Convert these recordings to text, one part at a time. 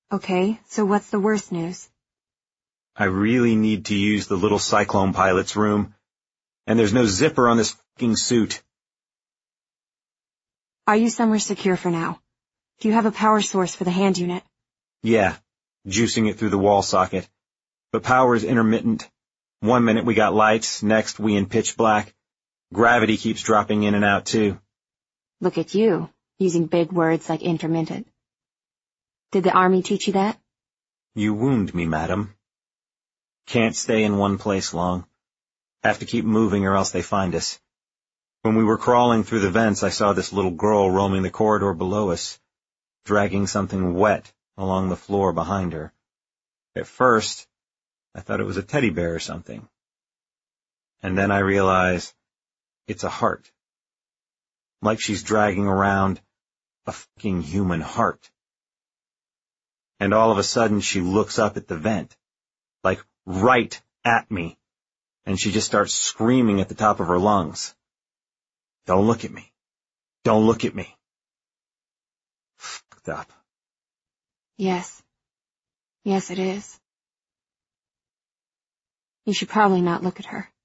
Okay, so what's the worst news? I really need to use the little Cyclone pilot's room, and there's no zipper on this fucking suit. Are you somewhere secure for now? Do you have a power source for the hand unit? Yeah, juicing it through the wall socket. But power is intermittent. 1 minute we got lights, next we in pitch black. Gravity keeps dropping in and out too. Look at you, using big words like intermittent. Did the Army teach you that? You wound me, madam. Can't stay in one place long. Have to keep moving or else they find us. When we were crawling through the vents, I saw this little girl roaming the corridor below us, dragging something wet along the floor behind her. At first, I thought it was a teddy bear or something. And then I realized it's a heart. Like she's dragging around a fucking human heart. And all of a sudden she looks up at the vent, like right at me, and she just starts screaming at the top of her lungs. Don't look at me. Don't look at me. Fucked up. Yes. Yes, it is. You should probably not look at her.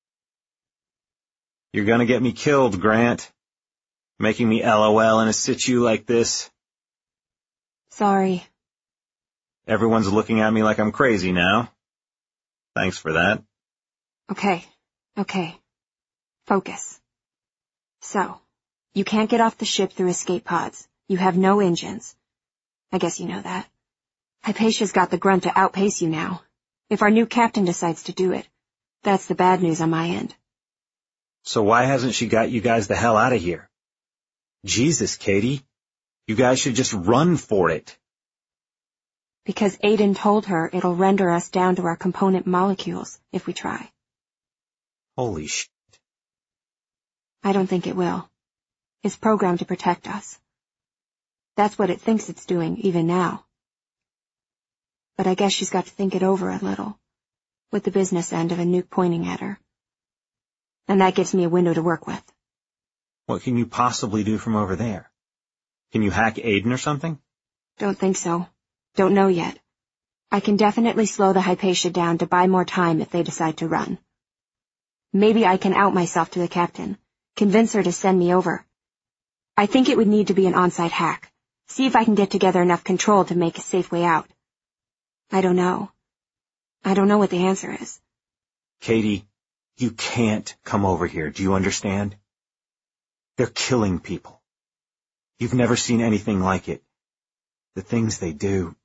You're gonna get me killed, Grant. Making me LOL in a situ like this. Sorry. Everyone's looking at me like I'm crazy now. Thanks for that. Okay. Focus. So, you can't get off the ship through escape pods. You have no engines. I guess you know that. Hypatia's got the grunt to outpace you now. If our new captain decides to do it, that's the bad news on my end. So why hasn't she got you guys the hell out of here? Jesus, Katie. You guys should just run for it. Because Aiden told her it'll render us down to our component molecules if we try. Holy shit. I don't think it will. It's programmed to protect us. That's what it thinks it's doing, even now. But I guess she's got to think it over a little, with the business end of a nuke pointing at her. And that gives me a window to work with. What can you possibly do from over there? Can you hack Aiden or something? Don't think so. Don't know yet. I can definitely slow the Hypatia down to buy more time if they decide to run. Maybe I can out myself to the captain, convince her to send me over. I think it would need to be an on-site hack. See if I can get together enough control to make a safe way out. I don't know. I don't know what the answer is. Katie, you can't come over here. Do you understand? They're killing people. You've never seen anything like it. The things they do.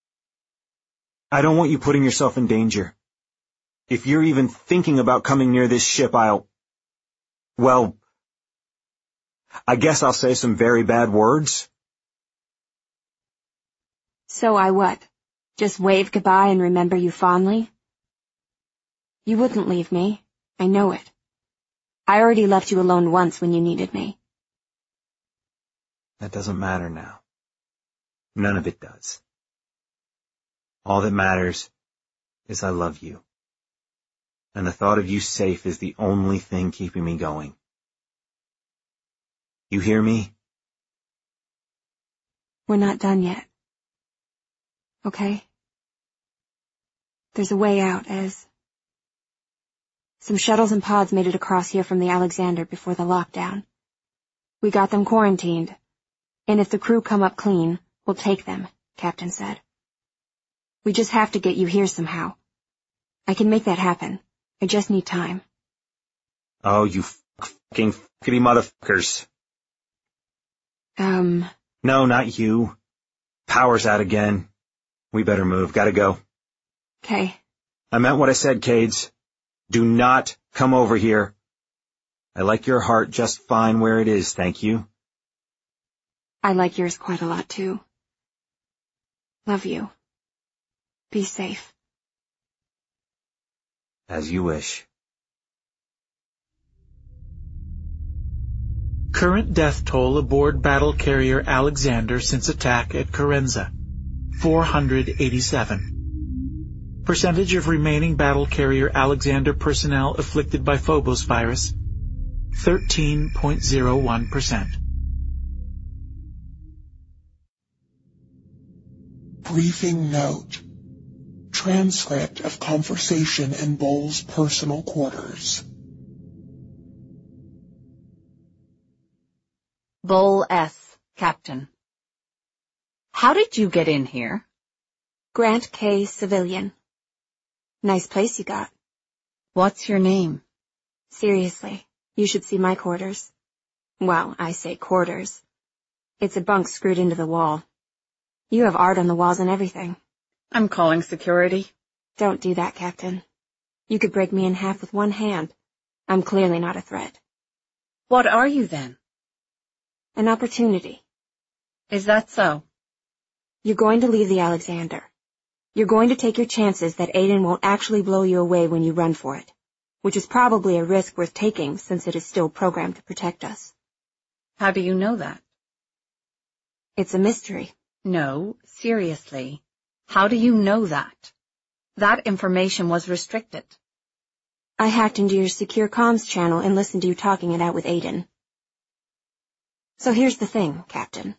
I don't want you putting yourself in danger. If you're even thinking about coming near this ship, I guess I'll say some very bad words. So I what? Just wave goodbye and remember you fondly? You wouldn't leave me. I know it. I already left you alone once when you needed me. That doesn't matter now. None of it does. All that matters is I love you. And the thought of you safe is the only thing keeping me going. You hear me? We're not done yet. Okay? There's a way out, Ez. Some shuttles and pods made it across here from the Alexander before the lockdown. We got them quarantined. And if the crew come up clean, we'll take them, Captain said. We just have to get you here somehow. I can make that happen. I just need time. Oh, you fucking fuckity motherfuckers. No, not you. Power's out again. We better move. Gotta go. Okay. I meant what I said, Cades. Do not come over here. I like your heart just fine where it is, thank you. I like yours quite a lot, too. Love you. Be safe. As you wish. Current death toll aboard battle carrier Alexander since attack at Corenza, 487. Percentage of remaining battle carrier Alexander personnel afflicted by Phobos virus, 13.01%. Briefing note. Transcript of conversation in Bull's personal quarters. Bull S., Captain. How did you get in here? Grant K. Civilian. Nice place you got. What's your name? Seriously, you should see my quarters. Well, I say quarters. It's a bunk screwed into the wall. You have art on the walls and everything. I'm calling security. Don't do that, Captain. You could break me in half with one hand. I'm clearly not a threat. What are you then? An opportunity. Is that so? You're going to leave the Alexander. You're going to take your chances that Aiden won't actually blow you away when you run for it, which is probably a risk worth taking since it is still programmed to protect us. How do you know that? It's a mystery. No, seriously. How do you know that? That information was restricted. I hacked into your secure comms channel and listened to you talking it out with Aiden. So here's the thing, Captain.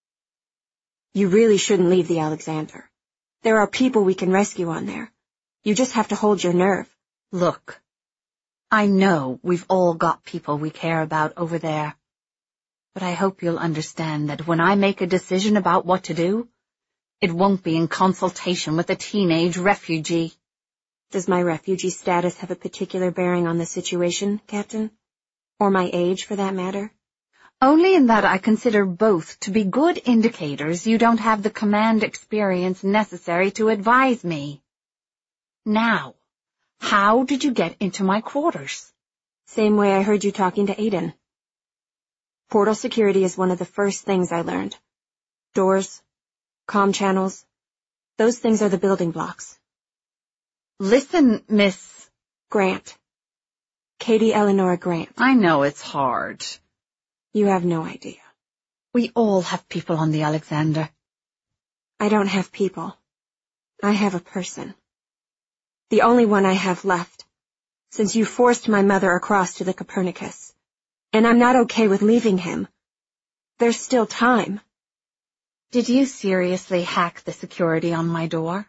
You really shouldn't leave the Alexander. There are people we can rescue on there. You just have to hold your nerve. Look, I know we've all got people we care about over there. But I hope you'll understand that when I make a decision about what to do, it won't be in consultation with a teenage refugee. Does my refugee status have a particular bearing on the situation, Captain? Or my age, for that matter? Only in that I consider both to be good indicators you don't have the command experience necessary to advise me. Now, how did you get into my quarters? Same way I heard you talking to Aiden. Portal security is one of the first things I learned. Doors, comm channels, those things are the building blocks. Listen, Miss Grant. Katie Eleanor Grant. I know it's hard. You have no idea. We all have people on the Alexander. I don't have people. I have a person. The only one I have left, since you forced my mother across to the Copernicus. And I'm not okay with leaving him. There's still time. Did you seriously hack the security on my door?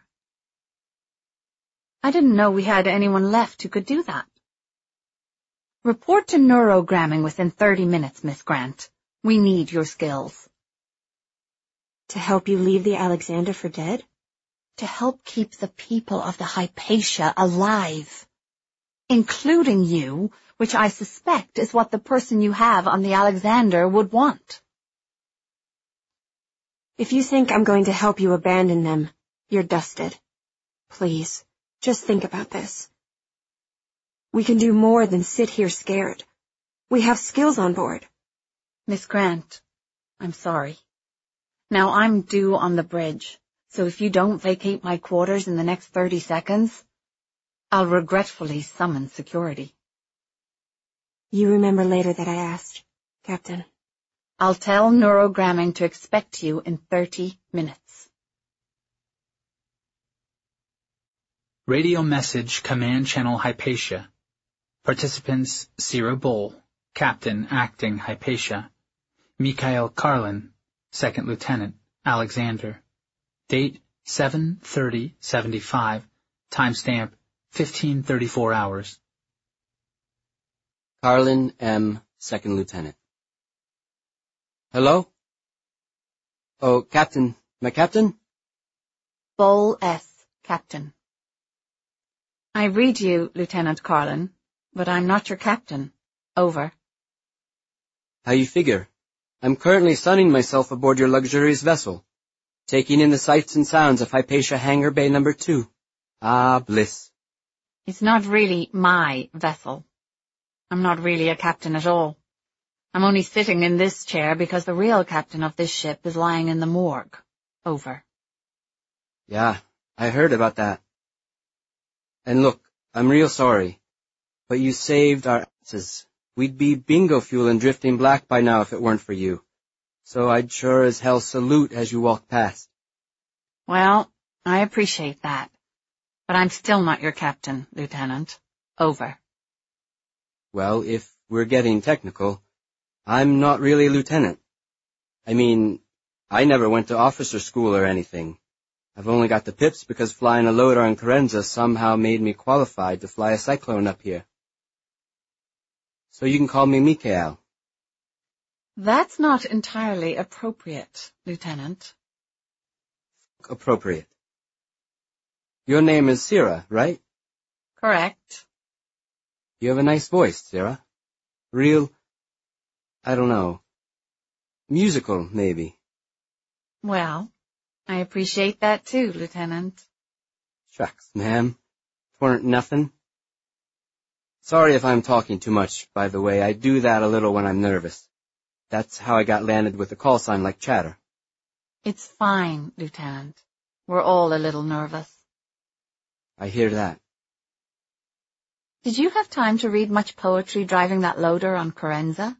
I didn't know we had anyone left who could do that. Report to neurogramming within 30 minutes, Miss Grant. We need your skills. To help you leave the Alexander for dead? To help keep the people of the Hypatia alive. Including you, which I suspect is what the person you have on the Alexander would want. If you think I'm going to help you abandon them, you're dusted. Please, just think about this. We can do more than sit here scared. We have skills on board. Miss Grant, I'm sorry. Now I'm due on the bridge, so if you don't vacate my quarters in the next 30 seconds, I'll regretfully summon security. You remember later that I asked, Captain. I'll tell neurogramming to expect you in 30 minutes. Radio message Command Channel Hypatia. Participants Cira Bull, Captain Acting Hypatia. Mikhail Karlin, Second Lieutenant, Alexander. Date 7/30/75. Timestamp 15:34 hours. Karlin M., Second Lieutenant. Hello? Oh, Captain. My Captain? Bull S., Captain. I read you, Lieutenant Karlin, but I'm not your captain. Over. How you figure? I'm currently sunning myself aboard your luxurious vessel, taking in the sights and sounds of Hypatia Hangar Bay No. 2. Ah, bliss. It's not really my vessel. I'm not really a captain at all. I'm only sitting in this chair because the real captain of this ship is lying in the morgue. Over. Yeah, I heard about that. And look, I'm real sorry, but you saved our asses. We'd be bingo fuel and drifting black by now if it weren't for you. So I'd sure as hell salute as you walk past. Well, I appreciate that. But I'm still not your captain, Lieutenant. Over. Well, if we're getting technical, I'm not really lieutenant. I mean, I never went to officer school or anything. I've only got the pips because flying a loader on Corenza somehow made me qualified to fly a Cyclone up here. So you can call me Mikhail. That's not entirely appropriate, Lieutenant. Appropriate. Your name is Sierra, right? Correct. You have a nice voice, Sierra. Real, I don't know, musical, maybe. Well, I appreciate that too, Lieutenant. Shucks, ma'am. 'Tweren't nothing. Sorry if I'm talking too much, by the way. I do that a little when I'm nervous. That's how I got landed with a call sign like Chatter. It's fine, Lieutenant. We're all a little nervous. I hear that. Did you have time to read much poetry driving that loader on Corenza?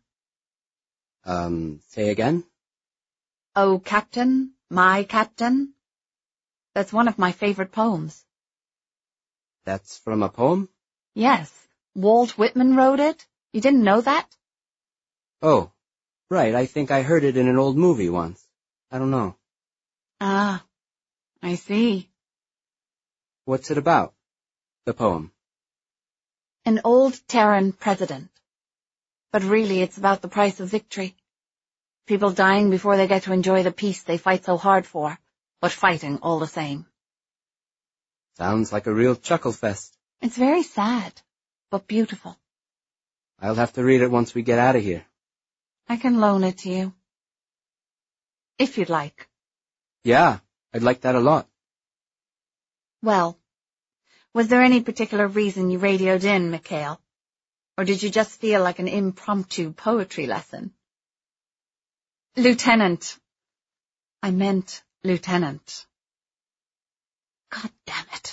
Say again? Oh, Captain, my Captain. That's one of my favorite poems. That's from a poem? Yes, Walt Whitman wrote it. You didn't know that? Oh, right. I think I heard it in an old movie once. I don't know. Ah, I see. What's it about? The poem. An old Terran president. But really it's about the price of victory. People dying before they get to enjoy the peace they fight so hard for, but fighting all the same. Sounds like a real chuckle fest. It's very sad, but beautiful. I'll have to read it once we get out of here. I can loan it to you. If you'd like. Yeah, I'd like that a lot. Well, was there any particular reason you radioed in, Mikhail? Or did you just feel like an impromptu poetry lesson? Lieutenant. I meant Lieutenant. God damn it.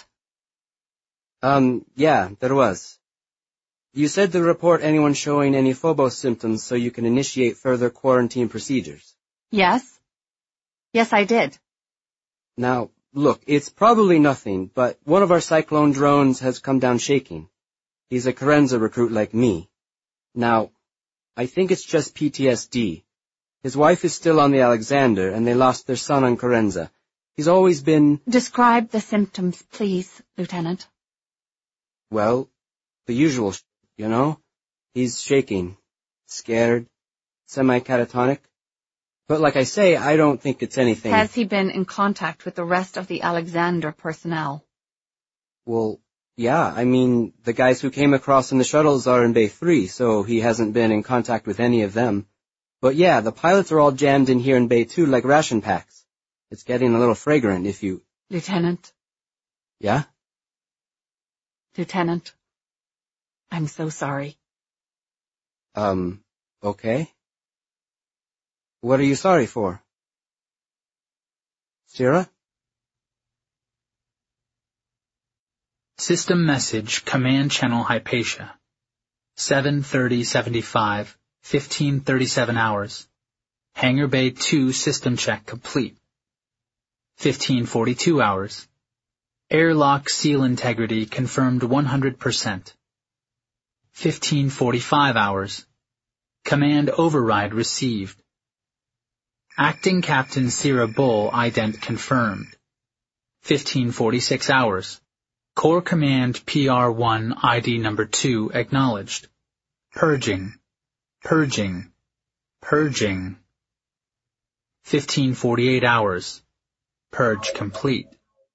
Yeah, there was. You said to report anyone showing any Phobos symptoms so you can initiate further quarantine procedures. Yes? Yes, I did. Now, look, it's probably nothing, but one of our Cyclone drones has come down shaking. He's a Corenza recruit like me. Now, I think it's just PTSD. His wife is still on the Alexander, and they lost their son on Corenza. He's always been... Describe the symptoms, please, Lieutenant. Well, the usual you know? He's shaking, scared, semi-catatonic. But like I say, I don't think it's anything... Has he been in contact with the rest of the Alexander personnel? Well, yeah, I mean, the guys who came across in the shuttles are in Bay 3, so he hasn't been in contact with any of them. But yeah, the pilots are all jammed in here in Bay 2 like ration packs. It's getting a little fragrant if you... Lieutenant. Yeah? Lieutenant. I'm so sorry. Okay. What are you sorry for? Sierra? System message, Command Channel Hypatia. 7:30:75, 15:37 hours. Hangar Bay 2 system check complete. 15:42 hours. Airlock seal integrity confirmed 100%. 15:45 hours. Command override received. Acting Captain Sierra Bull ident confirmed. 15:46 hours. Corps Command PR1 ID number 2 acknowledged. Purging. Purging. Purging. 15:48 hours. Purge complete.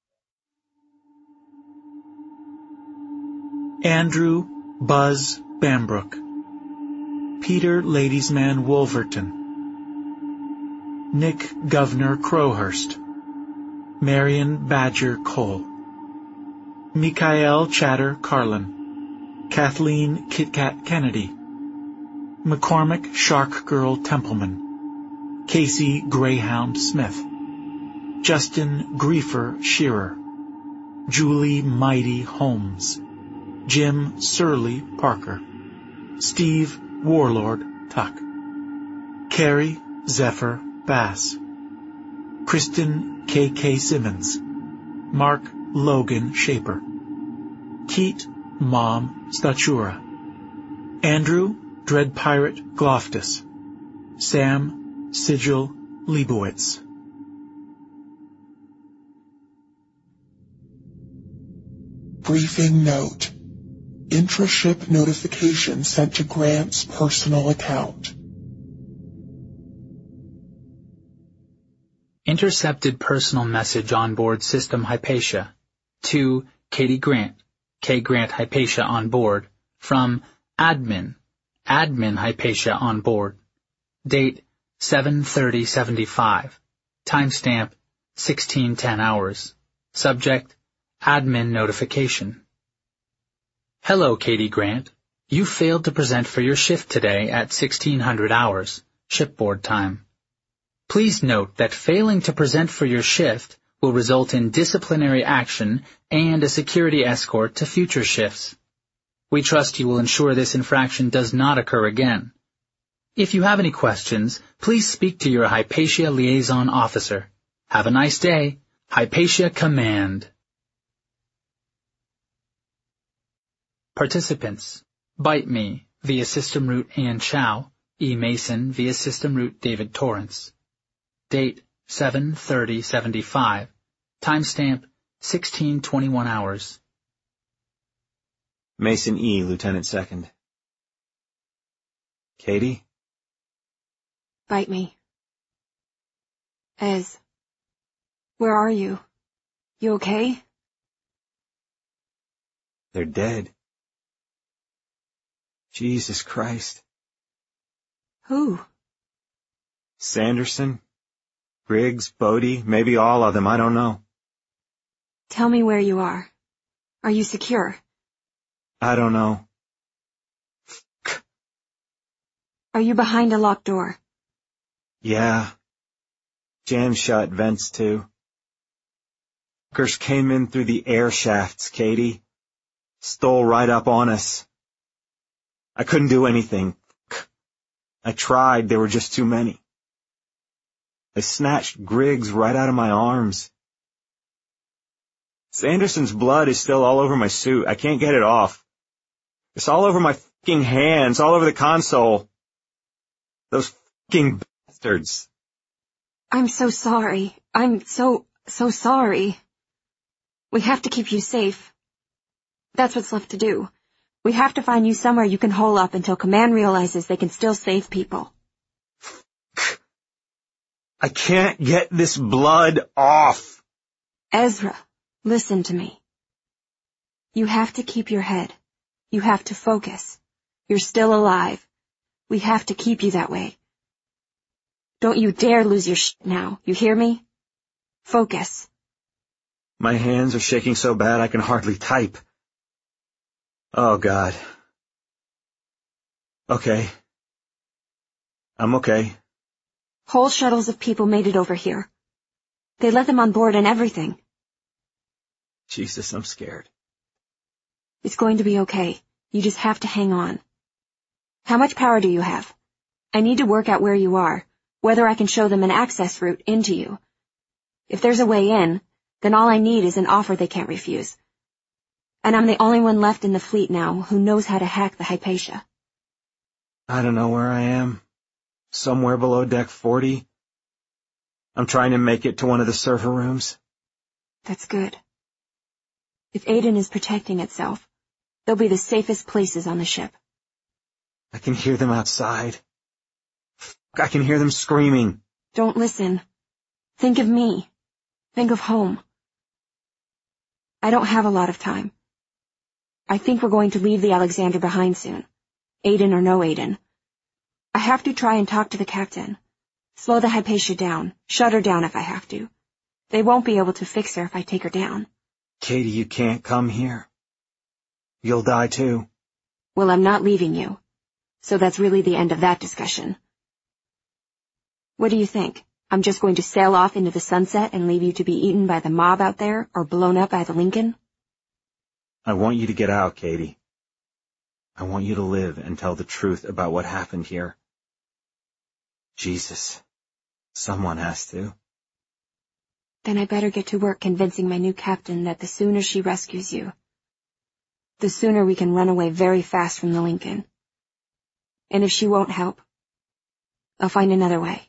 Andrew Buzz Bambrook. Peter Ladiesman Wolverton. Nick Governor Crowhurst. Marion Badger Cole. Mikhail Chatter Carlin. Kathleen Kitcat Kennedy. McCormick Shark Girl Templeman. Casey Greyhound Smith. Justin Griefer Shearer. Julie Mighty Holmes. Jim Surly Parker. Steve Warlord Tuck. Carrie Zephyr Bass. Kristen K.K. Simmons. Mark Logan Shaper. Keat Mom Statura. Andrew Dread Pirate Gloftus. Sam Sigil Leibowitz. Briefing note. Intra-ship notification sent to Grant's personal account. Intercepted personal message on board System Hypatia. To Katie Grant, K. Grant Hypatia on board. From Admin, Admin Hypatia on board. Date 7/30/75. Timestamp 16:10 hours. Subject Admin notification. Hello, Katie Grant. You failed to present for your shift today at 1600 hours, shipboard time. Please note that failing to present for your shift will result in disciplinary action and a security escort to future shifts. We trust you will ensure this infraction does not occur again. If you have any questions, please speak to your Hypatia liaison officer. Have a nice day. Hypatia Command. Participants: Bite Me via system route Ann Chow, E. Mason via system route David Torrance. Date 7/30/75. Timestamp 16:21 hours. Mason E., Lieutenant Second. Katie? Bite me. Ez. Where are you? You okay? They're dead. Jesus Christ. Who? Sanderson? Griggs? Bodie? Maybe all of them, I don't know. Tell me where you are. Are you secure? I don't know. Are you behind a locked door? Yeah. Jammed shut, vents too. Fuckers came in through the air shafts, Katie. Stole right up on us. I couldn't do anything. I tried, there were just too many. They snatched Griggs right out of my arms. Sanderson's blood is still all over my suit. I can't get it off. It's all over my fucking hands, all over the console. Those fucking bastards. I'm so sorry. I'm so sorry. We have to keep you safe. That's what's left to do. We have to find you somewhere you can hole up until Command realizes they can still save people. I can't get this blood off. Ezra, listen to me. You have to keep your head. You have to focus. You're still alive. We have to keep you that way. Don't you dare lose your shit now. You hear me? Focus. My hands are shaking so bad I can hardly type. Oh, God. Okay. I'm okay. Whole shuttles of people made it over here. They let them on board and everything. Jesus, I'm scared. It's going to be okay. You just have to hang on. How much power do you have? I need to work out where you are, whether I can show them an access route into you. If there's a way in, then all I need is an offer they can't refuse. And I'm the only one left in the fleet now who knows how to hack the Hypatia. I don't know where I am. Somewhere below deck 40. I'm trying to make it to one of the server rooms. That's good. If Aiden is protecting itself, they'll be the safest places on the ship. I can hear them outside. I can hear them screaming. Don't listen. Think of me. Think of home. I don't have a lot of time. I think we're going to leave the Alexander behind soon. Aiden or no Aiden. I have to try and talk to the captain. Slow the Hypatia down. Shut her down if I have to. They won't be able to fix her if I take her down. Katie, you can't come here. You'll die too. Well, I'm not leaving you. So that's really the end of that discussion. What do you think? I'm just going to sail off into the sunset and leave you to be eaten by the mob out there or blown up by the Lincoln? I want you to get out, Katie. I want you to live and tell the truth about what happened here. Jesus. Someone has to. Then I better get to work convincing my new captain that the sooner she rescues you, the sooner we can run away very fast from the Lincoln. And if she won't help, I'll find another way.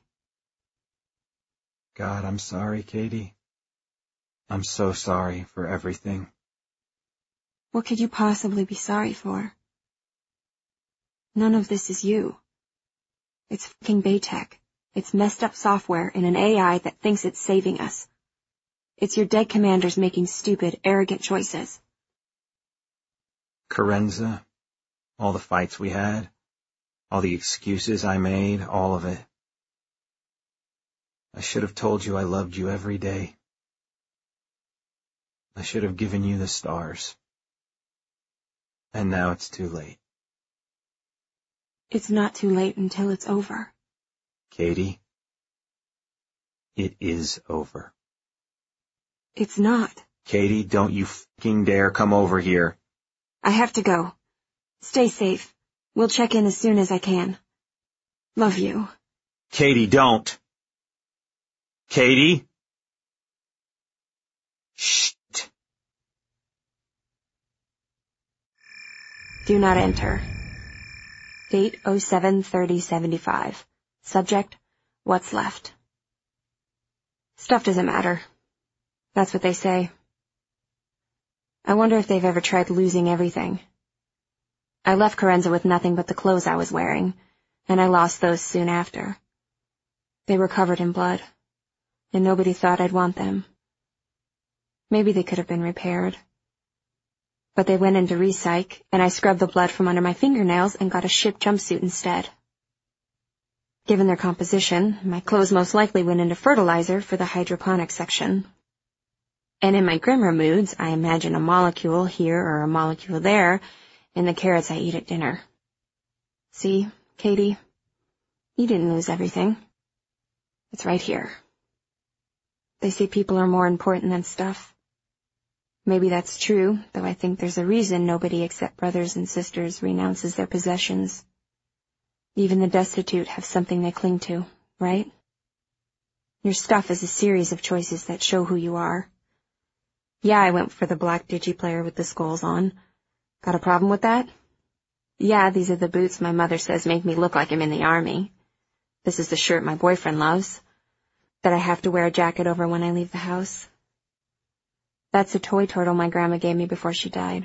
God, I'm sorry, Katie. I'm so sorry for everything. What could you possibly be sorry for? None of this is you. It's fucking Baytech. It's messed up software in an AI that thinks it's saving us. It's your dead commanders making stupid, arrogant choices. Kerenza, all the fights we had, all the excuses I made, all of it. I should have told you I loved you every day. I should have given you the stars. And now it's too late. It's not too late until it's over. Katie, it is over. It's not. Katie, don't you fucking dare come over here. I have to go. Stay safe. We'll check in as soon as I can. Love you. Katie, don't. Katie? Shh. Do not enter. Date 07/30/75. Subject, what's left. Stuff doesn't matter. That's what they say. I wonder if they've ever tried losing everything. I left Kerenza with nothing but the clothes I was wearing, and I lost those soon after. They were covered in blood, and nobody thought I'd want them. Maybe they could have been repaired. But they went into recyc, and I scrubbed the blood from under my fingernails and got a ship jumpsuit instead. Given their composition, my clothes most likely went into fertilizer for the hydroponics section. And in my grimmer moods, I imagine a molecule here or a molecule there in the carrots I eat at dinner. See, Katie, you didn't lose everything. It's right here. They say people are more important than stuff. Maybe that's true, though I think there's a reason nobody except brothers and sisters renounces their possessions. Even the destitute have something they cling to, right? Your stuff is a series of choices that show who you are. Yeah, I went for the black digiplayer with the skulls on. Got a problem with that? Yeah, these are the boots my mother says make me look like I'm in the army. This is the shirt my boyfriend loves, that I have to wear a jacket over when I leave the house. That's a toy turtle my grandma gave me before she died.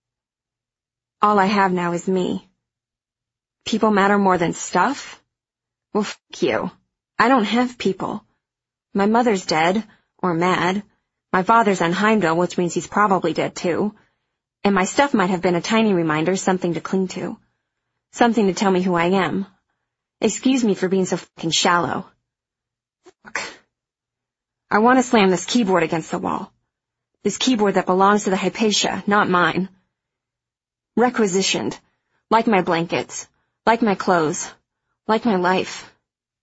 All I have now is me. People matter more than stuff? Well, f*** you. I don't have people. My mother's dead, or mad. My father's on Heimdall, which means he's probably dead too. And my stuff might have been a tiny reminder, something to cling to. Something to tell me who I am. Excuse me for being so fucking shallow. Fuck. I want to slam this keyboard against the wall. This keyboard that belongs to the Hypatia, not mine. Requisitioned. Like my blankets. Like my clothes. Like my life.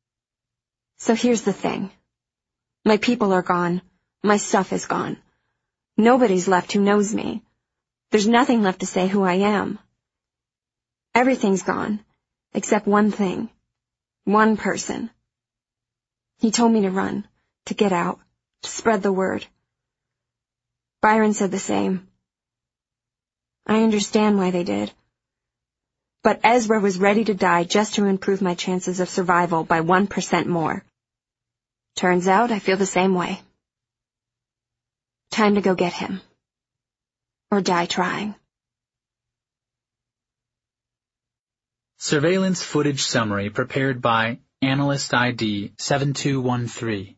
So here's the thing. My people are gone. My stuff is gone. Nobody's left who knows me. There's nothing left to say who I am. Everything's gone. Except one thing. One person. He told me to run. To get out. To spread the word. Byron said the same. I understand why they did. But Ezra was ready to die just to improve my chances of survival by 1% more. Turns out I feel the same way. Time to go get him. Or die trying. Surveillance footage summary prepared by Analyst ID 7213.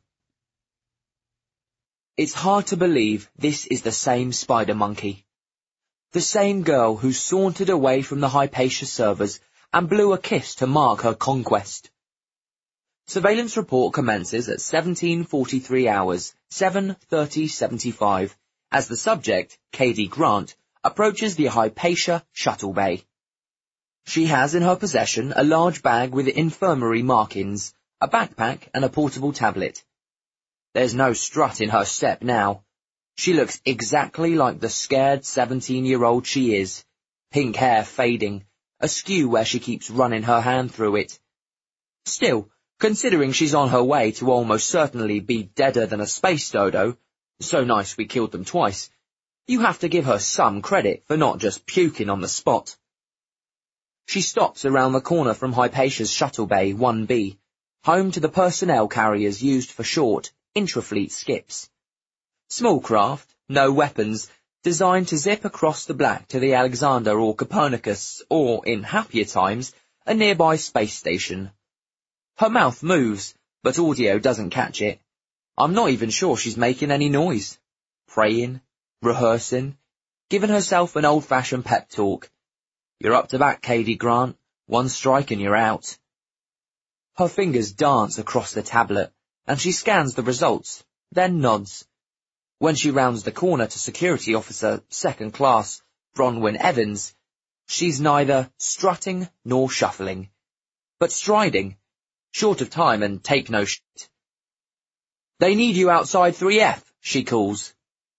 It's hard to believe this is the same spider monkey. The same girl who sauntered away from the Hypatia servers and blew a kiss to mark her conquest. Surveillance report commences at 17:43 hours, 7:30:75, as the subject, Katie Grant, approaches the Hypatia shuttle bay. She has in her possession a large bag with infirmary markings, a backpack and a portable tablet. There's no strut in her step now. She looks exactly like the scared 17-year-old she is, pink hair fading, askew where she keeps running her hand through it. Still, considering she's on her way to almost certainly be deader than a space dodo, so nice we killed them twice, you have to give her some credit for not just puking on the spot. She stops around the corner from Hypatia's shuttle bay 1B, home to the personnel carriers used for short, intrafleet skips. Small craft, no weapons, designed to zip across the black to the Alexander or Copernicus, or, in happier times, a nearby space station. Her mouth moves, but audio doesn't catch it. I'm not even sure she's making any noise. Praying, rehearsing, giving herself an old-fashioned pep talk. You're up to bat, Cady Grant. One strike and you're out. Her fingers dance across the tablet, and she scans the results, then nods. When she rounds the corner to Security Officer, Second Class, Bronwyn Evans, she's neither strutting nor shuffling, but striding, short of time and take no shit. They need you outside 3F, she calls.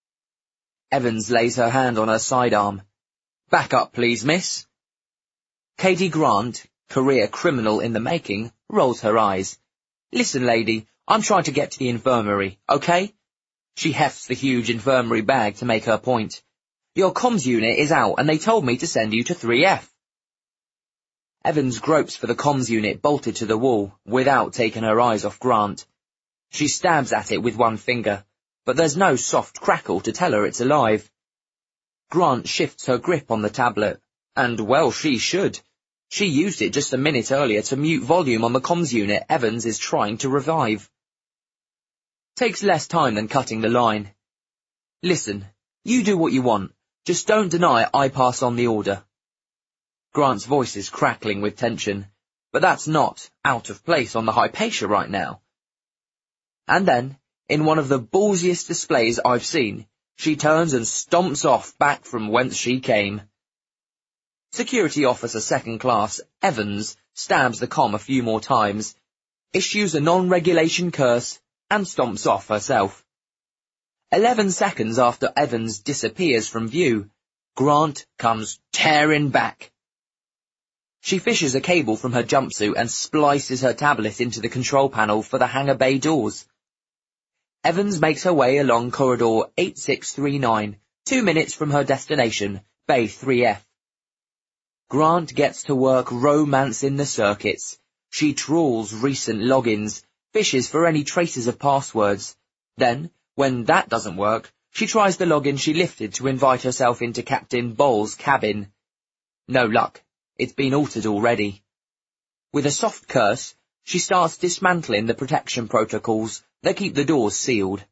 Evans lays her hand on her sidearm. Back up, please, miss. Cady Grant, career criminal in the making, rolls her eyes. Listen, lady, I'm trying to get to the infirmary, okay? She hefts the huge infirmary bag to make her point. Your comms unit is out and they told me to send you to 3F. Evans gropes for the comms unit bolted to the wall, without taking her eyes off Grant. She stabs at it with one finger, but there's no soft crackle to tell her it's alive. Grant shifts her grip on the tablet, and well she should. She used it just a minute earlier to mute volume on the comms unit Evans is trying to revive. Takes less time than cutting the line. Listen, you do what you want, just don't deny I pass on the order. Grant's voice is crackling with tension, but that's not out of place on the Hypatia right now. And then, in one of the ballsiest displays I've seen, she turns and stomps off back from whence she came. Security Officer Second Class, Evans, stabs the comm a few more times, issues a non-regulation curse, and stomps off herself. 11 seconds after Evans disappears from view, Grant comes tearing back. She fishes a cable from her jumpsuit and splices her tablet into the control panel for the hangar bay doors. Evans makes her way along corridor 8639, 2 minutes from her destination, Bay 3F. Grant gets to work romancing the circuits. She trawls recent logins, fishes for any traces of passwords. Then, when that doesn't work, she tries the login she lifted to invite herself into Captain Ball's cabin. No luck. It's been altered already. With a soft curse, she starts dismantling the protection protocols that keep the doors sealed.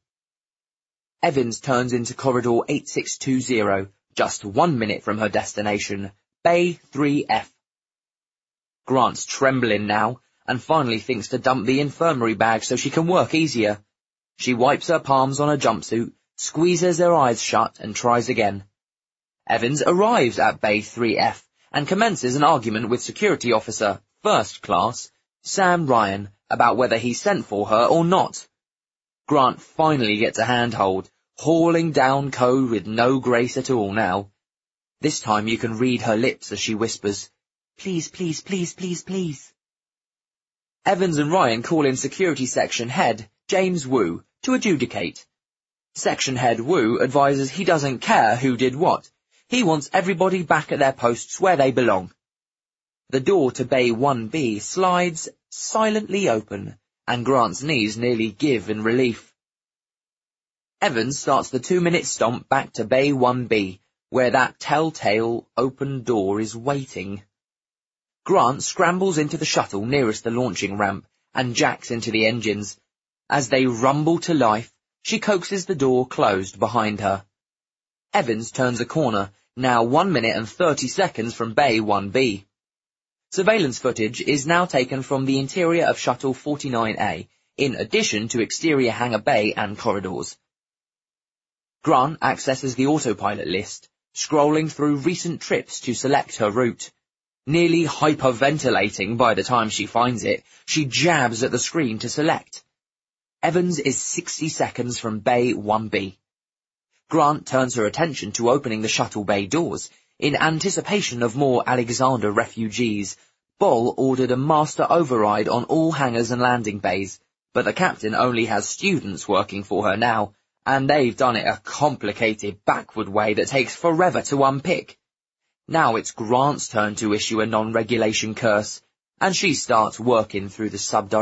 Evans turns into corridor 8620, just 1 minute from her destination, Bay 3F. Grant's trembling now, and finally thinks to dump the infirmary bag so she can work easier. She wipes her palms on her jumpsuit, squeezes her eyes shut, and tries again. Evans arrives at Bay 3F, and commences an argument with Security Officer, First Class, Sam Ryan, about whether he sent for her or not. Grant finally gets a handhold, hauling down code with no grace at all now. This time you can read her lips as she whispers, "Please, please, please, please, please." Evans and Ryan call in Security Section Head, James Wu, to adjudicate. Section Head Wu advises he doesn't care who did what. He wants everybody back at their posts where they belong. The door to Bay 1B slides silently open, and Grant's knees nearly give in relief. Evans starts the 2-minute stomp back to Bay 1B, where that telltale open door is waiting. Grant scrambles into the shuttle nearest the launching ramp, and jacks into the engines. As they rumble to life, she coaxes the door closed behind her. Evans turns a corner, now 1 minute and 30 seconds from Bay 1B. Surveillance footage is now taken from the interior of Shuttle 49A, in addition to exterior hangar bay and corridors. Grant accesses the autopilot list, scrolling through recent trips to select her route. Nearly hyperventilating by the time she finds it, she jabs at the screen to select. Evans is 60 seconds from Bay 1B. Grant turns her attention to opening the shuttle bay doors. In anticipation of more Alexander refugees, Ball ordered a master override on all hangars and landing bays, but the captain only has students working for her now, and they've done it a complicated backward way that takes forever to unpick. Now it's Grant's turn to issue a non-regulation curse, and she starts working through the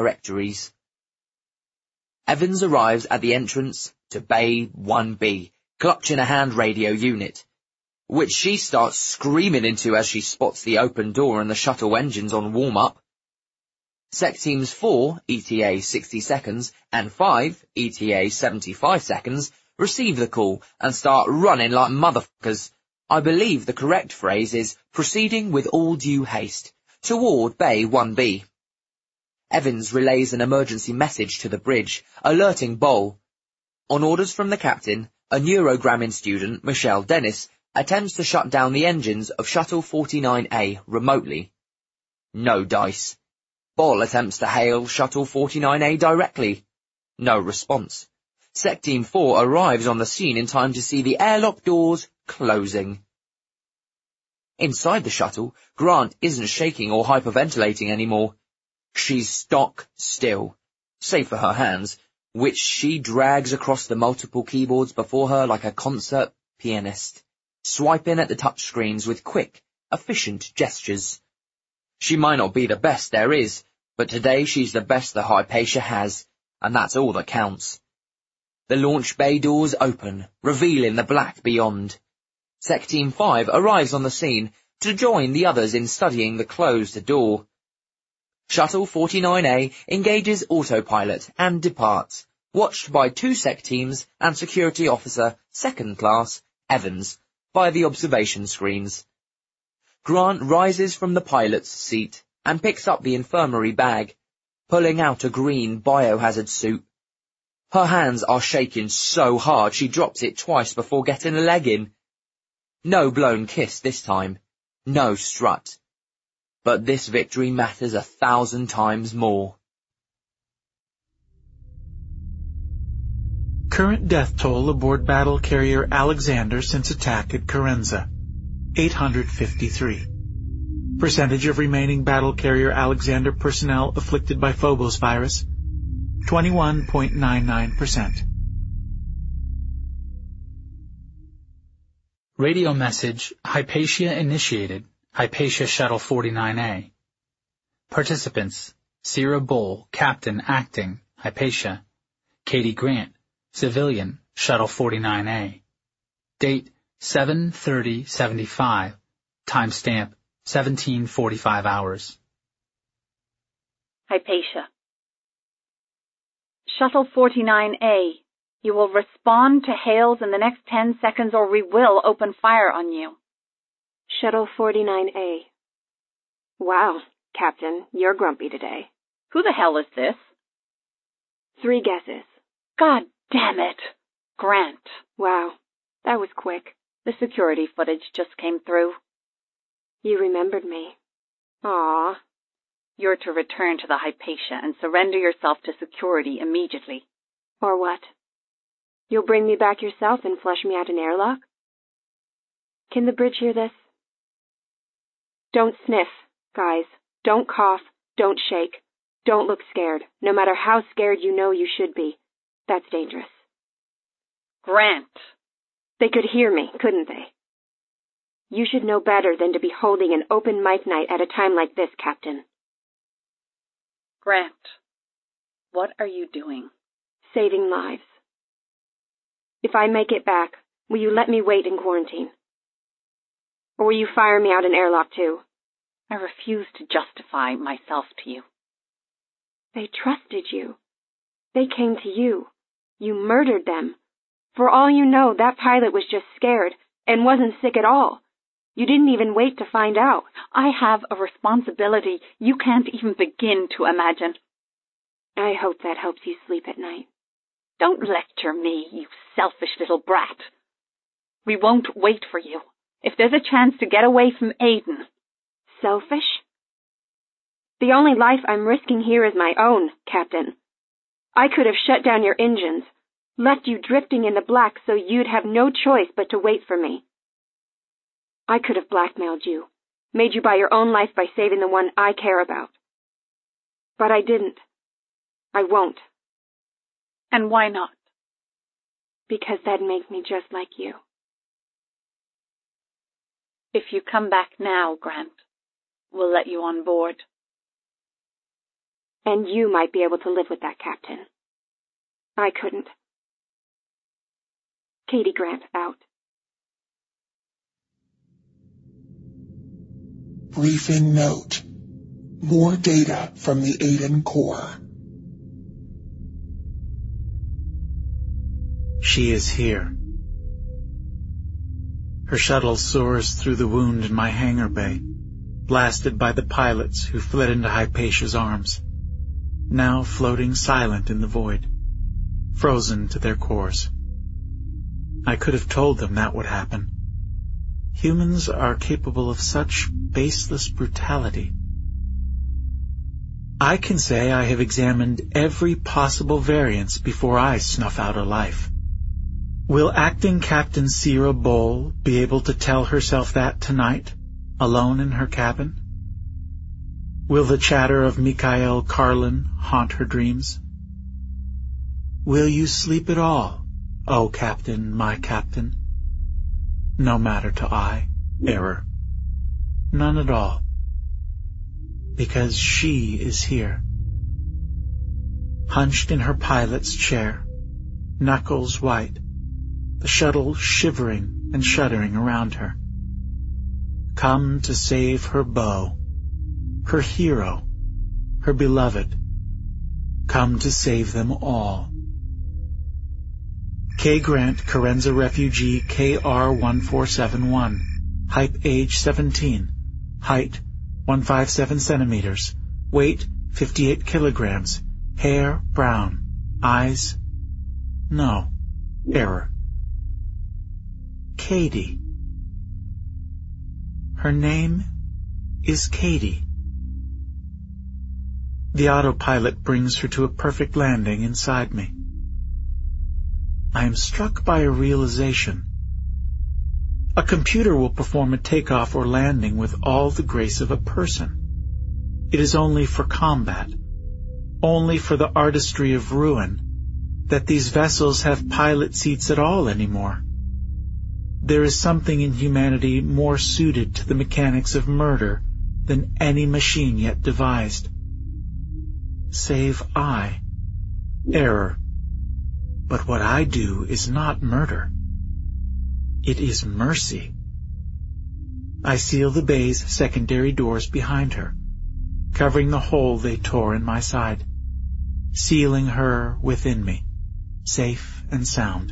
subdirectories. Evans arrives at the entrance to Bay 1B, clutching a hand radio unit, which she starts screaming into as she spots the open door and the shuttle engines on warm-up. Sec Teams 4, ETA 60 seconds, and 5, ETA 75 seconds, receive the call and start running like motherfuckers. I believe the correct phrase is proceeding with all due haste toward Bay 1B. Evans relays an emergency message to the bridge, alerting Bowl. On orders from the captain, a neurogramming student, Michelle Dennis, attempts to shut down the engines of Shuttle 49A remotely. No dice. Bowl attempts to hail Shuttle 49A directly. No response. Sec Team 4 arrives on the scene in time to see the airlock doors closing. Inside the shuttle, Grant isn't shaking or hyperventilating anymore. She's stock still, save for her hands, which she drags across the multiple keyboards before her like a concert pianist, swiping at the touchscreens with quick, efficient gestures. She might not be the best there is, but today she's the best the Hypatia has, and that's all that counts. The launch bay doors open, revealing the black beyond. Sec Team 5 arrives on the scene to join the others in studying the closed door. Shuttle 49A engages autopilot and departs, watched by 2 Sec Teams and Security Officer 2nd Class Evans via the observation screens. Grant rises from the pilot's seat and picks up the infirmary bag, pulling out a green biohazard suit. Her hands are shaking so hard she drops it twice before getting a leg in. No blown kiss this time, no strut. But this victory matters 1,000 times more. Current death toll aboard battle carrier Alexander since attack at Carenza, 853. Percentage of remaining battle carrier Alexander personnel afflicted by Phobos virus, 21.99%. Radio message, Hypatia initiated, Hypatia Shuttle 49A. Participants, Sierra Bowl, Captain Acting, Hypatia. Katie Grant, Civilian, Shuttle 49A. Date, 7/30/75. Timestamp, 17:45 hours. Hypatia. Shuttle 49A, you will respond to hails in the next 10 seconds or we will open fire on you. Shuttle 49A. Wow, Captain, you're grumpy today. Who the hell is this? 3 guesses. God damn it. Grant. Wow, that was quick. The security footage just came through. You remembered me. Aw. You're to return to the Hypatia and surrender yourself to security immediately. Or what? You'll bring me back yourself and flush me out an airlock? Can the bridge hear this? Don't sniff, guys. Don't cough. Don't shake. Don't look scared, no matter how scared you know you should be. That's dangerous. Grant. They could hear me, couldn't they? You should know better than to be holding an open mic night at a time like this, Captain. Grant, what are you doing? Saving lives. If I make it back, will you let me wait in quarantine? Or will you fire me out an airlock too? I refuse to justify myself to you. They trusted you. They came to you. You murdered them. For all you know, that pilot was just scared and wasn't sick at all. You didn't even wait to find out. I have a responsibility you can't even begin to imagine. I hope that helps you sleep at night. Don't lecture me, you selfish little brat. We won't wait for you. If there's a chance to get away from Aiden. Selfish? The only life I'm risking here is my own, Captain. I could have shut down your engines, left you drifting in the black so you'd have no choice but to wait for me. I could have blackmailed you, made you buy your own life by saving the one I care about. But I didn't. I won't. And why not? Because that'd make me just like you. If you come back now, Grant, we'll let you on board. And you might be able to live with that, Captain. I couldn't. Katie Grant out. Briefing note. More data from the Aiden core. She is here. Her shuttle soars through the wound in my hangar bay, blasted by the pilots who fled into Hypatia's arms, now floating silent in the void, frozen to their cores. I could have told them that would happen. Humans are capable of such baseless brutality. I can say I have examined every possible variance before I snuff out a life. Will acting Captain Sierra Bowl be able to tell herself that tonight, alone in her cabin? Will the chatter of Mikhail Karlin haunt her dreams? Will you sleep at all, oh Captain, my Captain? No matter to I, error. None at all. Because she is here. Hunched in her pilot's chair, knuckles white, the shuttle shivering and shuddering around her. Come to save her beau, her hero, her beloved. Come to save them all. K. Grant, Carenza refugee, KR1471, height age 17, height 157 centimeters, weight 58 kilograms, hair brown, eyes, no, error. Katie. Her name is Katie. The autopilot brings her to a perfect landing inside me. I am struck by a realization. A computer will perform a takeoff or landing with all the grace of a person. It is only for combat, only for the artistry of ruin, that these vessels have pilot seats at all anymore. There is something in humanity more suited to the mechanics of murder than any machine yet devised. Save I, error. But what I do is not murder. It is mercy. I seal the bay's secondary doors behind her, covering the hole they tore in my side, sealing her within me, safe and sound.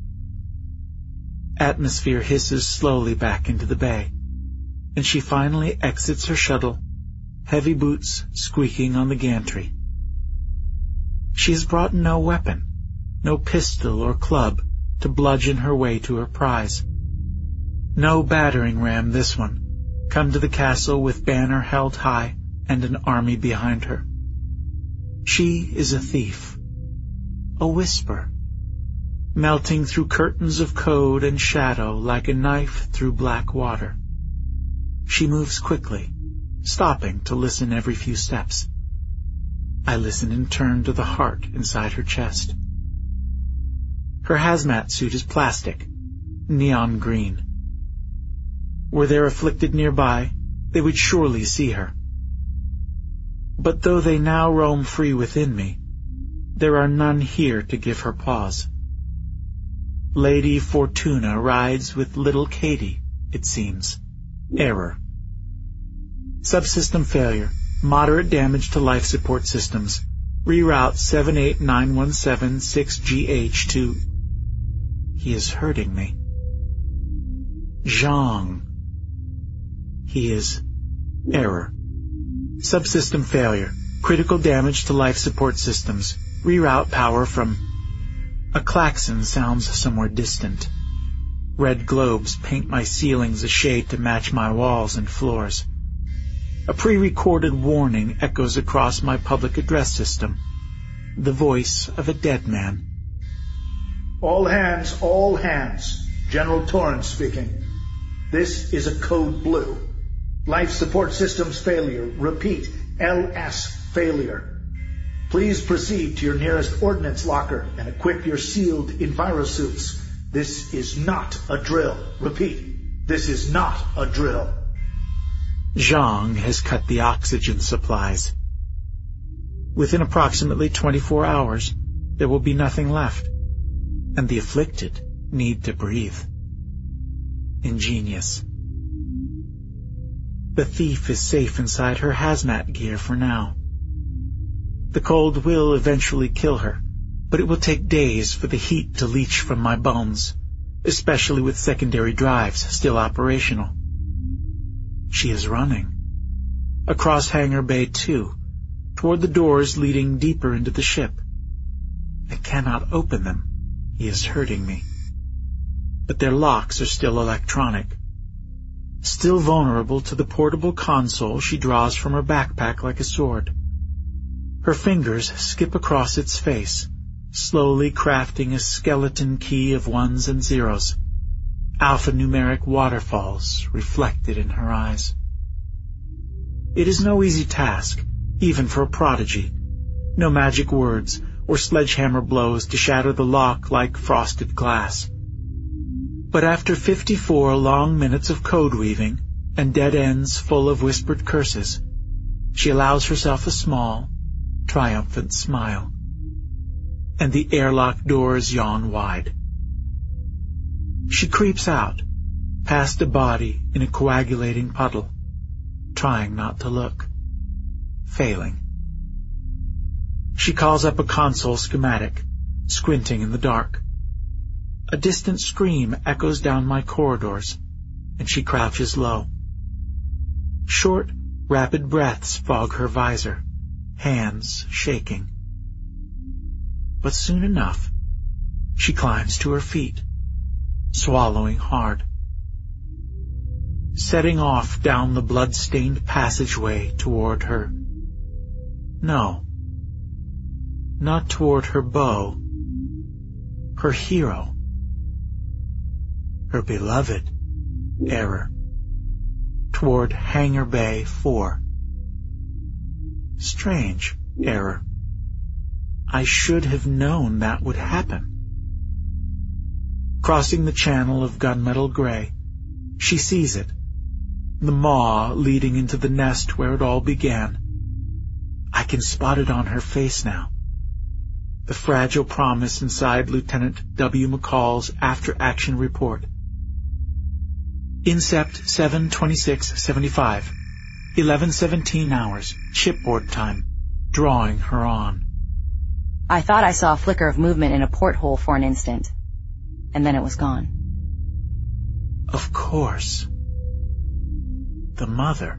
Atmosphere hisses slowly back into the bay, and she finally exits her shuttle, heavy boots squeaking on the gantry. She has brought no weapon, no pistol or club to bludgeon her way to her prize. No battering ram this one, come to the castle with banner held high and an army behind her. She is a thief, a whisper, melting through curtains of code and shadow like a knife through black water. She moves quickly, stopping to listen every few steps. I listen in turn to the heart inside her chest. Her hazmat suit is plastic, neon green. Were there afflicted nearby, they would surely see her. But though they now roam free within me, there are none here to give her pause. Lady Fortuna rides with little Katie, it seems. Error. Subsystem failure. Moderate damage to life support systems. Reroute 78917-6GH to... He is hurting me. Zhang. He is... Error. Subsystem failure. Critical damage to life support systems. Reroute power from... A klaxon sounds somewhere distant. Red globes paint my ceilings a shade to match my walls and floors. A pre-recorded warning echoes across my public address system. The voice of a dead man. All hands, all hands. General Torrance speaking. This is a code blue. Life support systems failure. Repeat, LS failure. Please proceed to your nearest ordnance locker and equip your sealed envirosuits. This is not a drill. Repeat, this is not a drill. Zhang has cut the oxygen supplies. Within approximately 24 hours, there will be nothing left, and the afflicted need to breathe. Ingenious. The thief is safe inside her hazmat gear for now. The cold will eventually kill her, but it will take days for the heat to leach from my bones, especially with secondary drives still operational. She is running. Across Hangar Bay 2, toward the doors leading deeper into the ship. I cannot open them. He is hurting me. But their locks are still electronic. Still vulnerable to the portable console she draws from her backpack like a sword. Her fingers skip across its face, slowly crafting a skeleton key of ones and zeros. Alphanumeric waterfalls reflected in her eyes. It is no easy task, even for a prodigy. No magic words or sledgehammer blows to shatter the lock like frosted glass. But after 54 long minutes of code weaving and dead ends full of whispered curses, she allows herself a small, triumphant smile. And the airlock doors yawn wide. She creeps out, past a body in a coagulating puddle, trying not to look, failing. She calls up a console schematic, squinting in the dark. A distant scream echoes down my corridors, and she crouches low. Short, rapid breaths fog her visor, hands shaking. But soon enough, she climbs to her feet, swallowing hard. Setting off down the blood-stained passageway toward her. No, not toward her beau, her hero, her beloved Error, toward Hangar Bay 4. Strange, Error. I should have known that would happen. Crossing the channel of gunmetal gray, she sees it, the maw leading into the nest where it all began. I can spot it on her face now. The fragile promise inside Lieutenant W. McCall's after-action report. Incept 7/26/75, 11:17 hours, shipboard time, drawing her on. I thought I saw a flicker of movement in a porthole for an instant, and then it was gone. Of course. The mother.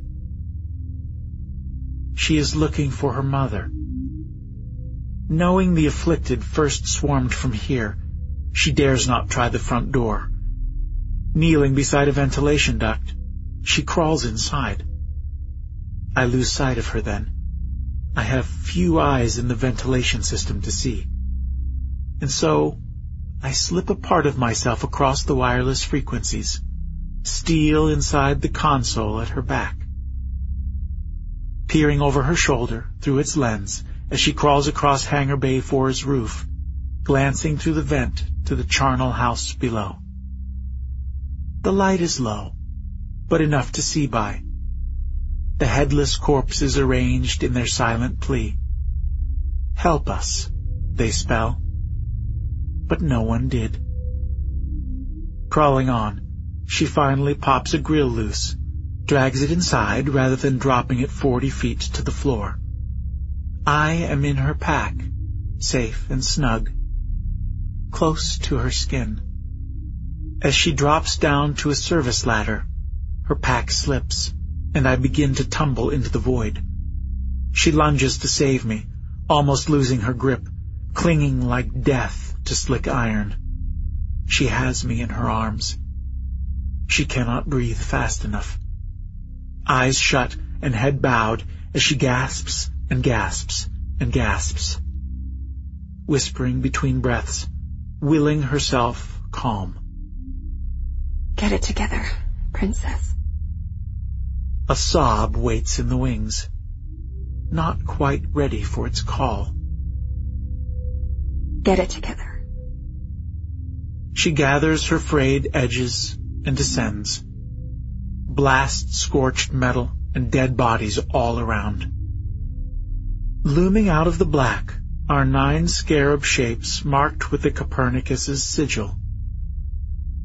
She is looking for her mother. Knowing the afflicted first swarmed from here, she dares not try the front door. Kneeling beside a ventilation duct, she crawls inside. I lose sight of her then. I have few eyes in the ventilation system to see. And so, I slip a part of myself across the wireless frequencies, steal inside the console at her back. Peering over her shoulder through its lens as she crawls across Hangar Bay 4's roof, glancing through the vent to the charnel house below. The light is low, but enough to see by. The headless corpses arranged in their silent plea. Help us, they spell. But no one did. Crawling on, she finally pops a grill loose, drags it inside rather than dropping it 40 feet to the floor. I am in her pack, safe and snug, close to her skin. As she drops down to a service ladder, her pack slips, and I begin to tumble into the void. She lunges to save me, almost losing her grip, clinging like death to slick iron. She has me in her arms. She cannot breathe fast enough. Eyes shut and head bowed as she gasps and gasps and gasps, whispering between breaths, willing herself calm. Get it together, princess. A sob waits in the wings, not quite ready for its call. Get it together. She gathers her frayed edges and descends. Blast scorched metal and dead bodies all around. Looming out of the black are 9 scarab shapes marked with the Copernicus's sigil.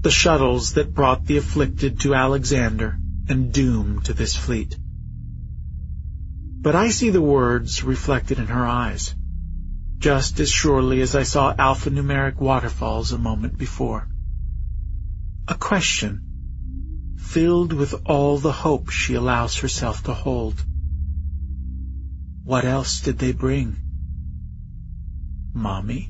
the shuttles that brought the afflicted to Alexander and doom to this fleet. But I see the words reflected in her eyes, just as surely as I saw alphanumeric waterfalls a moment before. A question, filled with all the hope she allows herself to hold. What else did they bring? Mommy?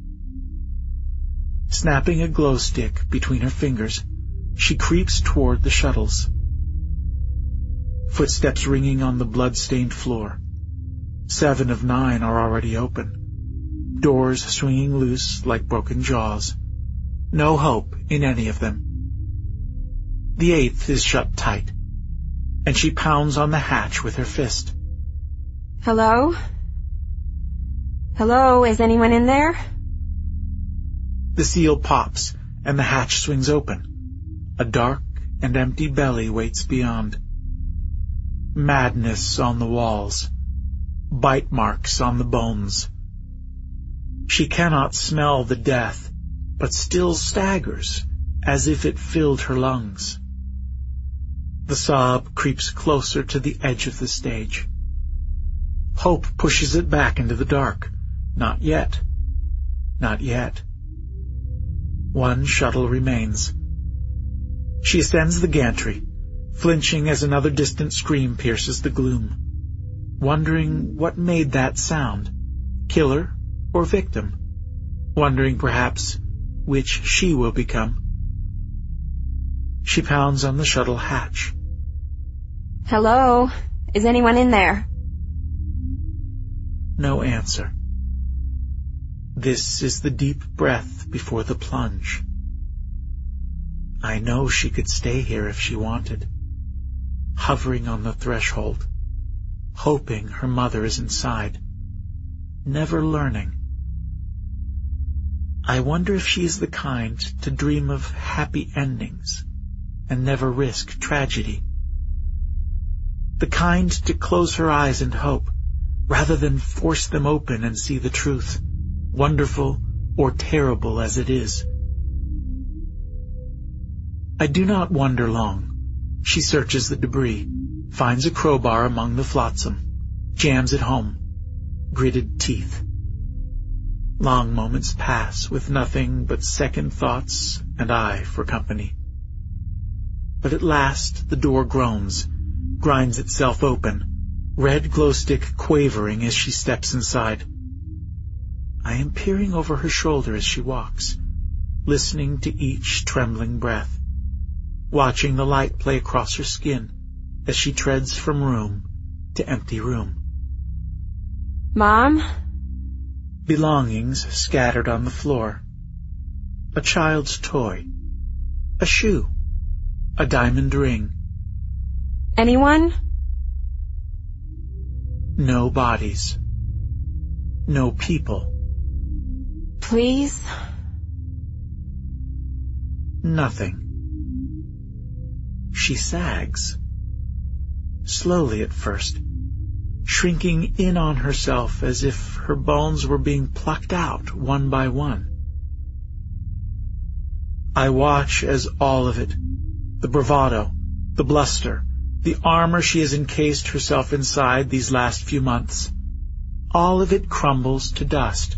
Snapping a glow stick between her fingers, she creeps toward the shuttles. Footsteps ringing on the blood-stained floor. 7 of 9 are already open. Doors swinging loose like broken jaws. No hope in any of them. The 8th is shut tight, and she pounds on the hatch with her fist. Hello? Hello, is anyone in there? The seal pops, and the hatch swings open. A dark and empty belly waits beyond. Madness on the walls. Bite marks on the bones. She cannot smell the death, but still staggers, as if it filled her lungs. The sob creeps closer to the edge of the stage. Hope pushes it back into the dark. Not yet. Not yet. One shuttle remains. She ascends the gantry, flinching as another distant scream pierces the gloom, wondering what made that sound, killer or victim, wondering perhaps which she will become. She pounds on the shuttle hatch. Hello? Is anyone in there? No answer. This is the deep breath before the plunge. I know she could stay here if she wanted, hovering on the threshold, hoping her mother is inside, never learning. I wonder if she is the kind to dream of happy endings and never risk tragedy. The kind to close her eyes and hope, rather than force them open and see the truth, wonderful or terrible as it is. I do not wonder long. She searches the debris, finds a crowbar among the flotsam, jams it home, gritted teeth. Long moments pass with nothing but second thoughts and I for company. But at last the door groans, grinds itself open, red glow stick quavering as she steps inside. I am peering over her shoulder as she walks, listening to each trembling breath, watching the light play across her skin as she treads from room to empty room. Mom? Belongings scattered on the floor. A child's toy. A shoe. A diamond ring. Anyone? No bodies. No people. Please? Nothing. She sags. Slowly at first, shrinking in on herself as if her bones were being plucked out one by one. I watch as all of it, the bravado, the bluster, the armor she has encased herself inside these last few months, all of it crumbles to dust.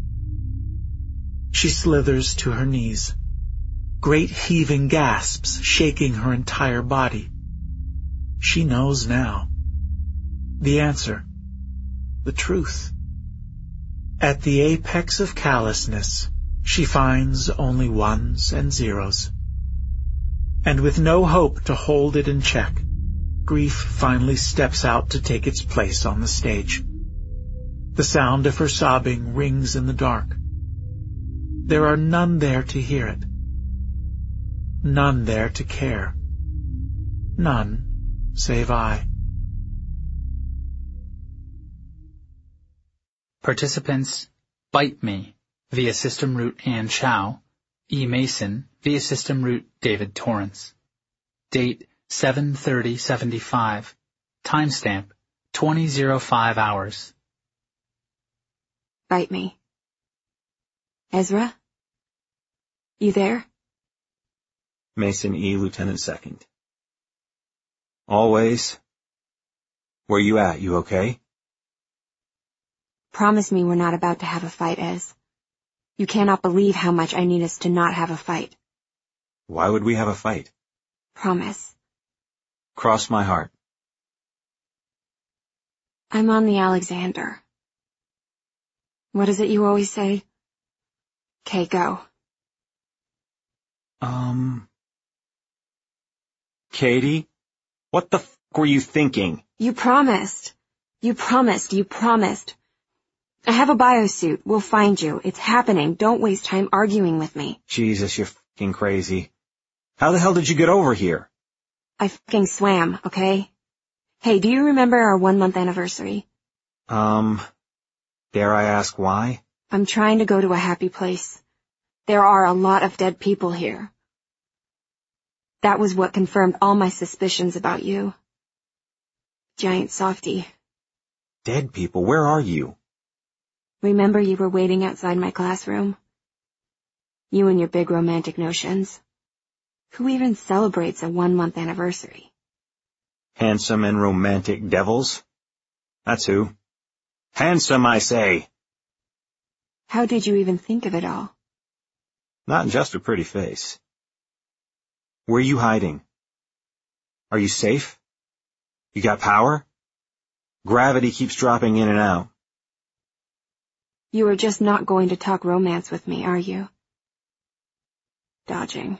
She slithers to her knees, great heaving gasps shaking her entire body. She knows now. The answer. The truth. At the apex of callousness, she finds only ones and zeros. And with no hope to hold it in check, grief finally steps out to take its place on the stage. The sound of her sobbing rings in the dark. There are none there to hear it. None there to care. None save I. Participants: Bite Me, via System Root Ann Chow, E. Mason, via System Root David Torrance. Date 7/30/75. Timestamp 20:05 hours. Bite me. Ezra? You there? Mason E., Lieutenant Second. Always. Where you at? You okay? Promise me we're not about to have a fight, Ez. You cannot believe how much I need us to not have a fight. Why would we have a fight? Promise. Cross my heart. I'm on the Alexander. What is it you always say? 'Kay, go. Katie? What the f*** were you thinking? You promised. You promised. I have a biosuit. We'll find you. It's happening. Don't waste time arguing with me. Jesus, you're f***ing crazy. How the hell did you get over here? I f***ing swam, okay? Hey, do you remember our 1-month anniversary? Dare I ask why? I'm trying to go to a happy place. There are a lot of dead people here. That was what confirmed all my suspicions about you. Giant softy. Dead people? Where are you? Remember you were waiting outside my classroom? You and your big romantic notions. Who even celebrates a 1-month anniversary? Handsome and romantic devils? That's who. Handsome, I say. How did you even think of it all? Not just a pretty face. Where are you hiding? Are you safe? You got power? Gravity keeps dropping in and out. You are just not going to talk romance with me, are you? Dodging.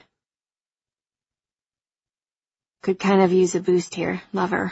Could kind of use a boost here, lover.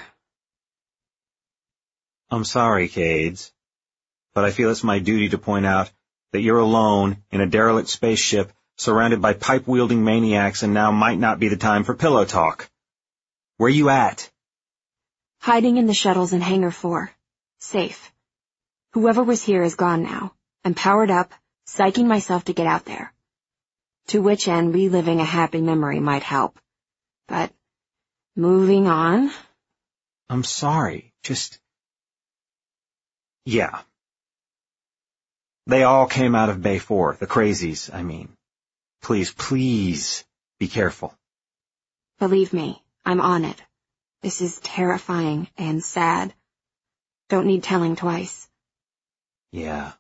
I'm sorry, Cades, but I feel it's my duty to point out that you're alone in a derelict spaceship surrounded by pipe-wielding maniacs, and now might not be the time for pillow talk. Where you at? Hiding in the shuttles in Hangar 4. Safe. Whoever was here is gone now. I'm powered up, psyching myself to get out there. To which end reliving a happy memory might help. But, moving on. I'm sorry, Yeah. They all came out of Bay 4, the crazies, I mean. Please, be careful. Believe me, I'm on it. This is terrifying and sad. Don't need telling twice. Yeah.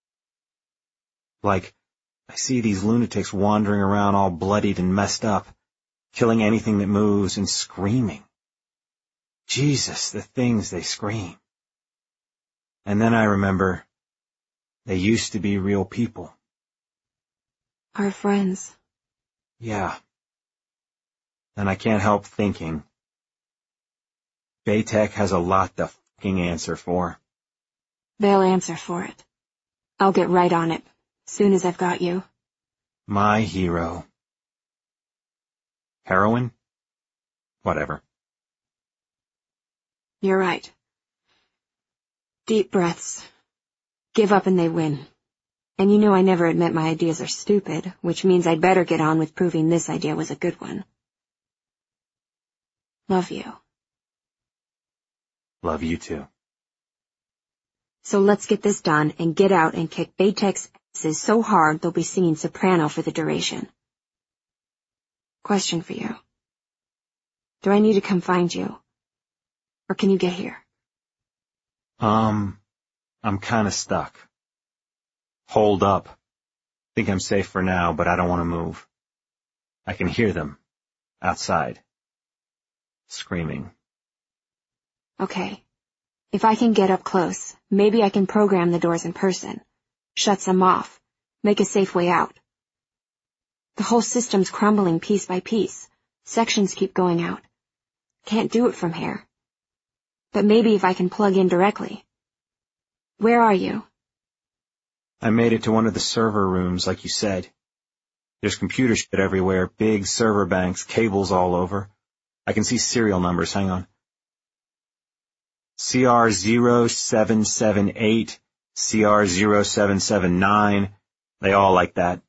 Like, I see these lunatics wandering around all bloodied and messed up, killing anything that moves and screaming. Jesus, the things they scream. And then I remember, they used to be real people. Our friends. Yeah. And I can't help thinking, Baytech has a lot to f***ing answer for. They'll answer for it. I'll get right on it, soon as I've got you. My hero. Heroin? Whatever. You're right. Deep breaths. Give up and they win. And you know I never admit my ideas are stupid, which means I'd better get on with proving this idea was a good one. Love you. Love you too. So let's get this done and get out and kick Baytech's asses so hard they'll be singing soprano for the duration. Question for you. Do I need to come find you? Or can you get here? I'm kinda stuck. Hold up. Think I'm safe for now, but I don't want to move. I can hear them. Outside. Screaming. Okay. If I can get up close, maybe I can program the doors in person. Shut some off. Make a safe way out. The whole system's crumbling piece by piece. Sections keep going out. Can't do it from here. But maybe if I can plug in directly. Where are you? I made it to one of the server rooms, like you said. There's computer shit everywhere, big server banks, cables all over. I can see serial numbers, hang on. CR0778, CR0779, they all like that.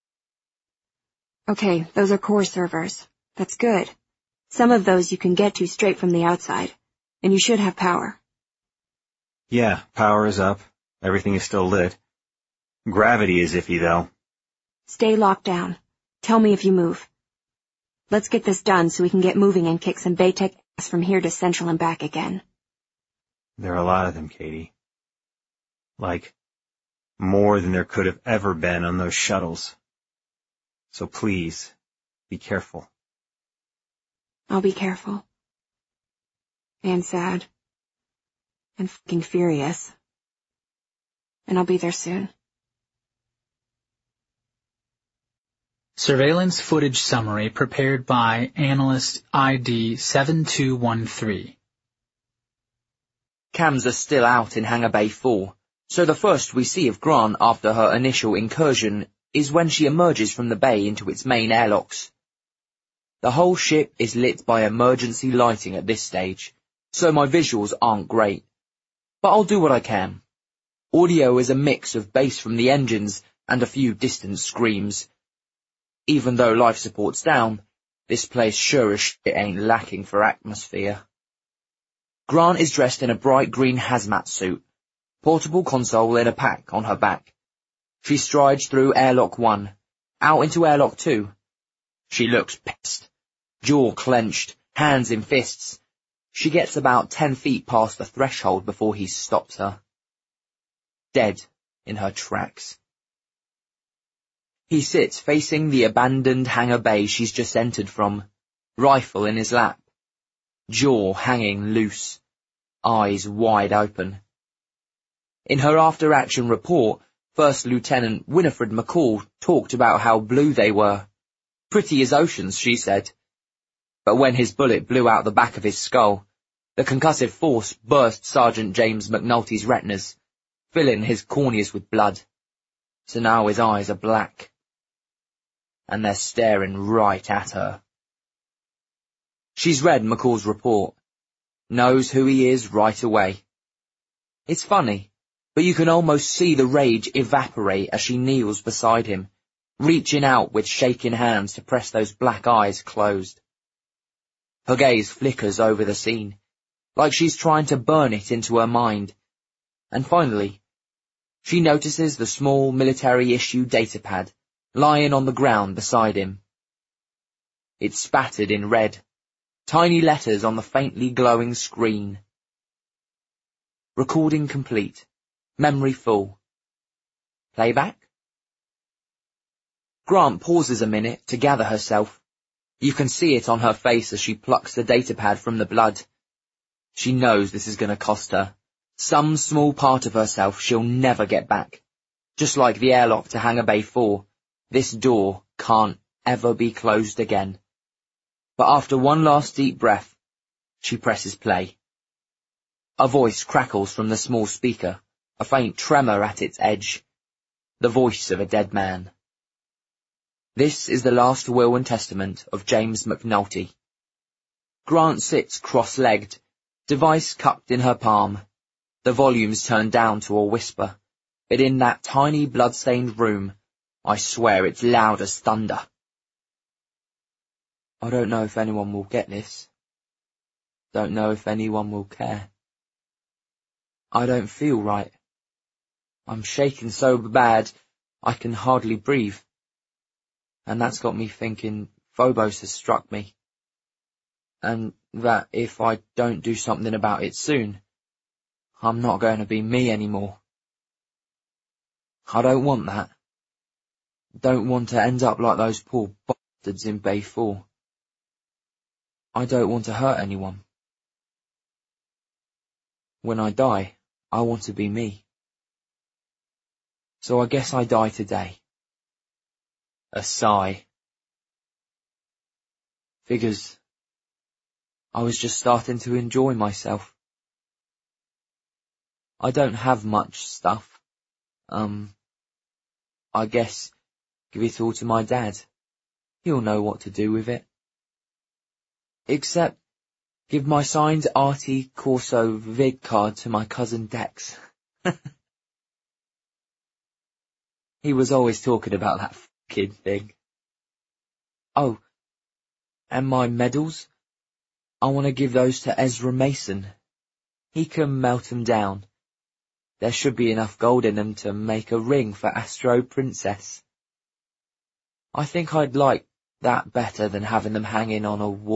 Okay, those are core servers. That's good. Some of those you can get to straight from the outside, and you should have power. Yeah, power is up. Everything is still lit. Gravity is iffy, though. Stay locked down. Tell me if you move. Let's get this done so we can get moving and kick some Baytech ass from here to Central and back again. There are a lot of them, Katie. Like, more than there could have ever been on those shuttles. So please, be careful. I'll be careful. And sad. And fucking furious. And I'll be there soon. Surveillance footage summary prepared by Analyst ID 7213. Cams are still out in Hangar Bay 4, so the first we see of Grant after her initial incursion is when she emerges from the bay into its main airlocks. The whole ship is lit by emergency lighting at this stage, so my visuals aren't great. But I'll do what I can. Audio is a mix of bass from the engines and a few distant screams. Even though life support's down, this place sure as shit ain't lacking for atmosphere. Grant is dressed in a bright green hazmat suit, portable console in a pack on her back. She strides through airlock 1, out into airlock 2. She looks pissed, jaw clenched, hands in fists. She gets about 10 feet past the threshold before he stops her. Dead in her tracks. He sits facing the abandoned hangar bay she's just entered from, rifle in his lap, jaw hanging loose, eyes wide open. In her after-action report, First Lieutenant Winifred McCall talked about how blue they were. Pretty as oceans, she said. But when his bullet blew out the back of his skull, the concussive force burst Sergeant James McNulty's retinas, filling his corneas with blood. So now his eyes are black. And they're staring right at her. She's read McCall's report, knows who he is right away. It's funny, but you can almost see the rage evaporate as she kneels beside him, reaching out with shaking hands to press those black eyes closed. Her gaze flickers over the scene, like she's trying to burn it into her mind. And finally, she notices the small military-issue datapad lying on the ground beside him. It's spattered in red, tiny letters on the faintly glowing screen. Recording complete. Memory full. Playback? Grant pauses a minute to gather herself. You can see it on her face as she plucks the datapad from the blood. She knows this is going to cost her. Some small part of herself she'll never get back. Just like the airlock to Hangar Bay 4, this door can't ever be closed again. But after one last deep breath, she presses play. A voice crackles from the small speaker, a faint tremor at its edge. The voice of a dead man. This is the last will and testament of James McNulty. Grant sits cross-legged, device cupped in her palm. The volumes turned down to a whisper, but in that tiny blood-stained room, I swear it's loud as thunder. I don't know if anyone will get this. Don't know if anyone will care. I don't feel right. I'm shaking so bad I can hardly breathe. And that's got me thinking Phobos has struck me. And that if I don't do something about it soon, I'm not going to be me anymore. I don't want that. Don't want to end up like those poor bastards in Bay 4. I don't want to hurt anyone. When I die, I want to be me. So I guess I die today. A sigh. Figures. I was just starting to enjoy myself. I don't have much stuff. I guess give it all to my dad. He'll know what to do with it. Except give my signed Artie Corso vid card to my cousin Dex. He was always talking about that kid thing. Oh, and my medals? I want to give those to Ezra Mason. He can melt them down. There should be enough gold in them to make a ring for Astro Princess. I think I'd like that better than having them hanging on a wall?